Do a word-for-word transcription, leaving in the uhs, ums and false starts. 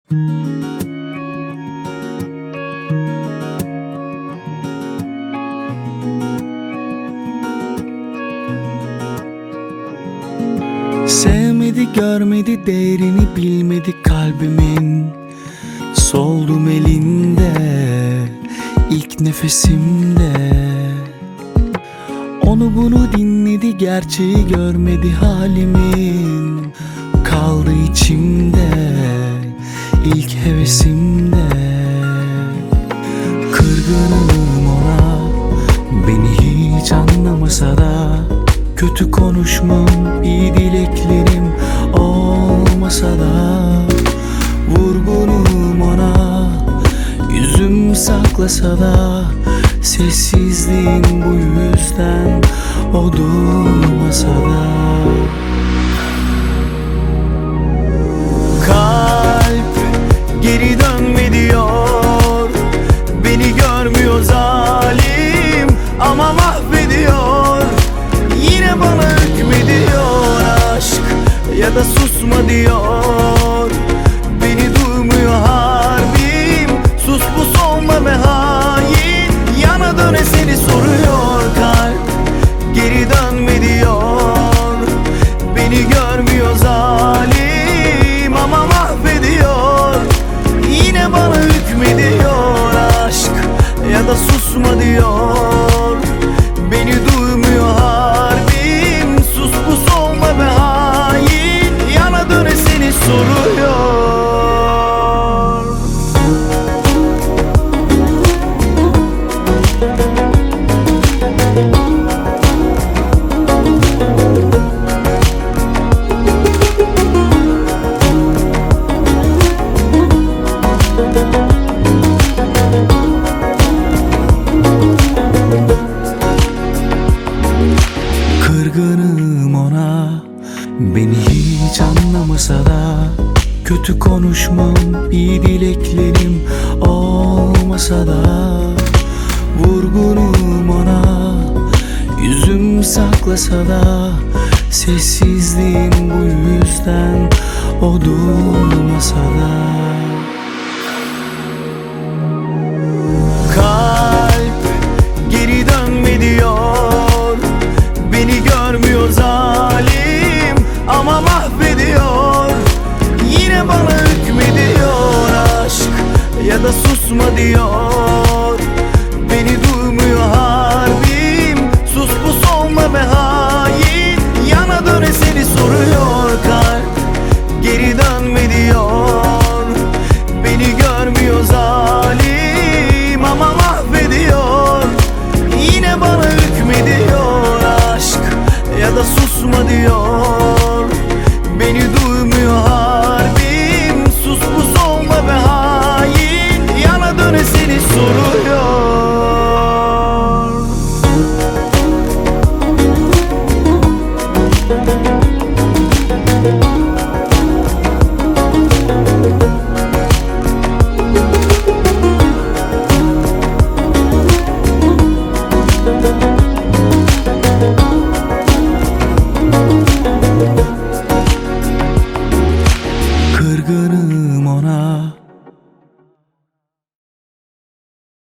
Sevmedi, görmedi, değerini bilmedi kalbimin. Soldum elinde, ilk nefesimde. Onu bunu dinledi, gerçeği görmedi halimin. Kaldı içimde, ilk hevesimde. Kırgınım ona, beni hiç anlamasa da. Kötü konuşmam, iyi dileklerim olmasa da. Vurgunum ona, yüzüm saklasa da. Sessizliğim bu yüzden, o durmasa da. Kalp geri dönme diyor, beni görmüyor zalim ama mahvediyor. Yine bana hükmediyor aşk ya da susma diyor. Beni duymuyor harbim, sus pus olma ve hain. Yana döne seni soruyor kalp, geri dönme diyor. Beni görmüyor zalim ama mahvediyor. Yine bana hükmediyor aşk ya da susma diyor. Beni duymuyor harbim, sus pus olma be hain. Yana döne seni soruyor. Kırgınım ona, beni hiç anlamasa da. Kötü konuşmam, iyi dileklerim olmasa da. Vurgunum ona, yüzüm saklasa da. Sessizliğim bu yüzden, o durmasa da. Kalp geri dönme diyor, beni görmüyor zalim ama mahvediyor. Yine bana hükmediyor aşk ya da susma diyor. Beni duymuyor harbim, sus pus olma be hain. Yana döne seni soruyor kalp, geri dönme diyor. Beni görmüyor zalim ama mahvediyor. Yine bana hükmediyor aşk ya da susma diyor. Beni duymuyor harbim, sus pus olma be hain. Yana döne seni soruyor. We'll be right back.